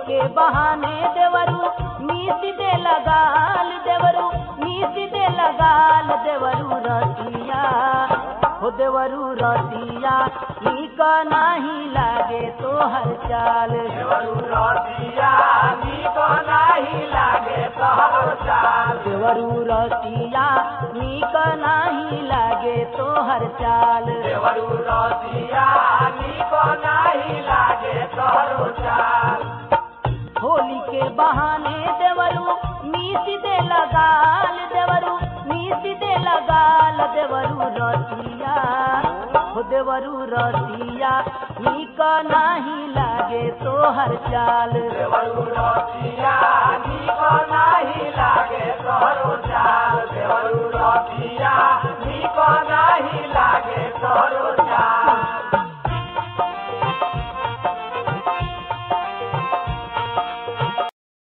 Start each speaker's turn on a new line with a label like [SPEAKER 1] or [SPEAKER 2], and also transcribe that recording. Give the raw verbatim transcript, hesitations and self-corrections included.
[SPEAKER 1] के बहाने देवरू मीत दे लगाल देवरू मीत दे लगाल देवरू रतिया हो देवरू रतिया नीक नाही लागे तोहर चाल
[SPEAKER 2] देवरू रतिया नीक नाही लागे तोहर चाल
[SPEAKER 1] देवरू रतिया नीक नाही लागे तोहर चाल
[SPEAKER 2] देवरू रतिया नीक नाही लागे तोहर चाल
[SPEAKER 1] होली के बहाने देवरू मीत दे लगाल देवरू मीत दे लगाल देवरू रतिया हो देवरू रतिया नीक नाही लागे तोहर चाल
[SPEAKER 2] देवरू रतिया नीक नाही लागे तोहर चाल देवरू रतिया नीक नाही लागे तोहर